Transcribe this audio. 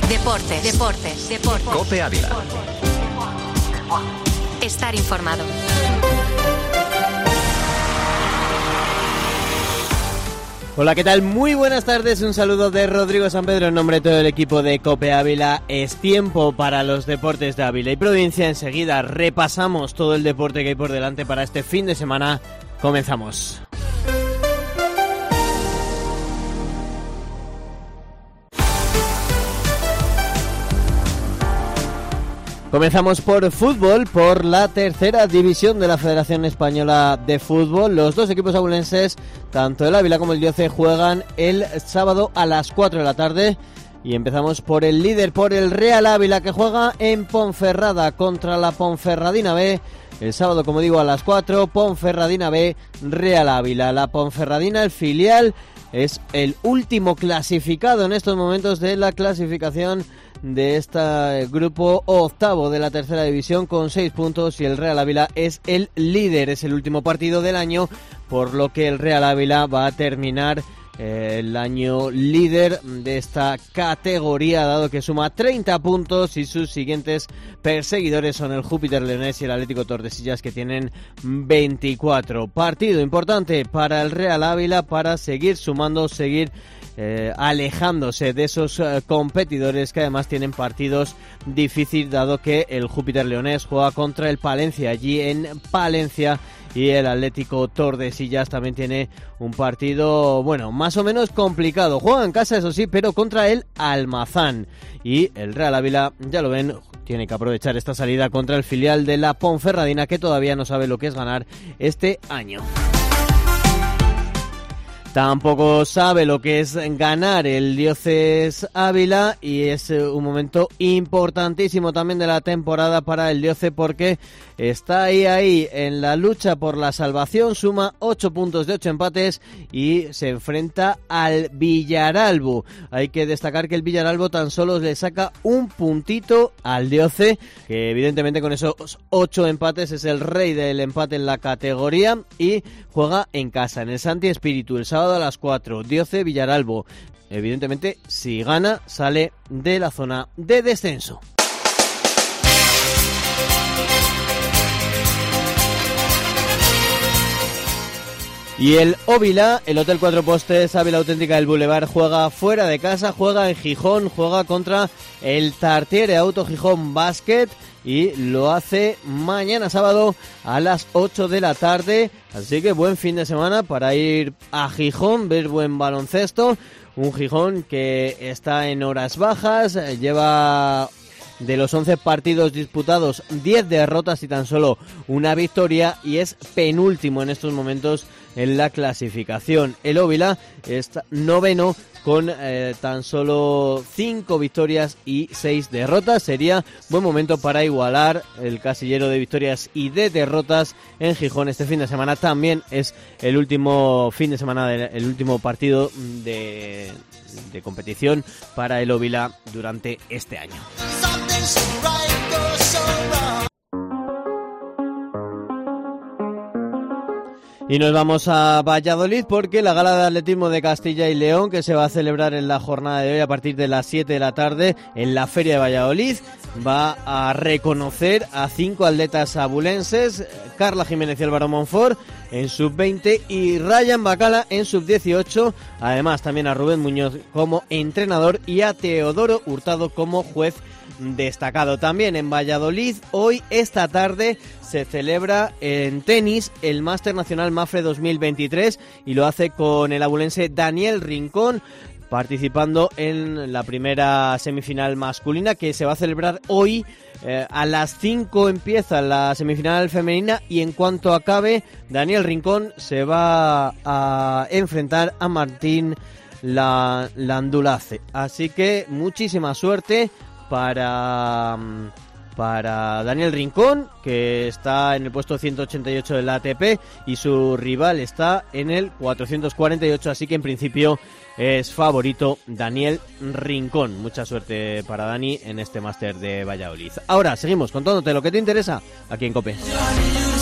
Deportes. COPE Ávila. Estar informado. Hola, ¿qué tal? Muy buenas tardes, un saludo de Rodrigo San Pedro en nombre de todo el equipo de COPE Ávila. Es tiempo para los deportes de Ávila y provincia. Enseguida repasamos todo el deporte que hay por delante para este fin de semana. Comenzamos. Comenzamos por fútbol, por la tercera división de la Federación Española de Fútbol. Los dos equipos abulenses, tanto el Ávila como el Dioce, juegan el sábado a las 4 de la tarde. Y empezamos por el líder, por el Real Ávila, que juega en Ponferrada contra la Ponferradina B. El sábado, como digo, a las 4, Ponferradina B, Real Ávila. La Ponferradina, el filial, es el último clasificado en estos momentos de la clasificación de este grupo octavo de la tercera división con 6 puntos, y el Real Ávila es el líder. Es el último partido del año, por lo que el Real Ávila va a terminar el año líder de esta categoría, dado que suma 30 puntos y sus siguientes perseguidores son el Júpiter Leonés y el Atlético Tordesillas, que tienen 24. Partido importante para el Real Ávila para seguir sumando, seguir alejándose de esos competidores que además tienen partidos difíciles, dado que el Júpiter Leonés juega contra el Palencia allí en Palencia, y el Atlético Tordesillas también tiene un partido, bueno, más o menos complicado. Juega en casa, eso sí, pero contra el Almazán. Y el Real Ávila, ya lo ven, tiene que aprovechar esta salida contra el filial de la Ponferradina, que todavía no sabe lo que es ganar este año. Tampoco sabe lo que es ganar el Dióceres Ávila, y es un momento importantísimo también de la temporada para el Dioce, porque está ahí en la lucha por la salvación, suma 8 puntos de 8 empates y se enfrenta al Villaralbo. Hay que destacar que el Villaralbo tan solo le saca un puntito al Dioce, que evidentemente con esos 8 empates es el rey del empate en la categoría, y juega en casa, en el Santi Espíritu, el sábado a las 4, Dioce Villaralbo. Evidentemente, si gana, sale de la zona de descenso. Y el Óvila, el Hotel Cuatro Postes Ávila Auténtica del Boulevard, juega fuera de casa, juega en Gijón, juega contra el Tartiere Auto Gijón Basket, y lo hace mañana sábado a las 8 de la tarde. Así que buen fin de semana para ir a Gijón, ver buen baloncesto. Un Gijón que está en horas bajas, lleva de los 11 partidos disputados 10 derrotas y tan solo una victoria, y es penúltimo en estos momentos en la clasificación. El Óvila está noveno con tan solo 5 victorias y 6 derrotas. Sería buen momento para igualar el casillero de victorias y de derrotas en Gijón. Este fin de semana también es el último fin de semana, el último partido de competición para el Óvila durante este año. Y nos vamos a Valladolid, porque la gala de atletismo de Castilla y León, que se va a celebrar en la jornada de hoy a partir de las 7 de la tarde en la Feria de Valladolid, va a reconocer a 5 atletas abulenses: Carla Jiménez y Álvaro Monfort en sub-20 y Ryan Bacala en sub-18. Además también a Rubén Muñoz como entrenador y a Teodoro Hurtado como juez destacado. También en Valladolid, hoy, esta tarde, se celebra en tenis el Máster Nacional Mafre 2023, y lo hace con el abulense Daniel Rincón participando en la primera semifinal masculina, que se va a celebrar hoy. A las 5 empieza la semifinal femenina, y en cuanto acabe, Daniel Rincón se va a enfrentar a Martín Landulace. Así que muchísima suerte para Daniel Rincón, que está en el puesto 188 del ATP, y su rival está en el 448, así que en principio es favorito Daniel Rincón. Mucha suerte para Dani en este máster de Valladolid. Ahora seguimos contándote lo que te interesa aquí en COPE.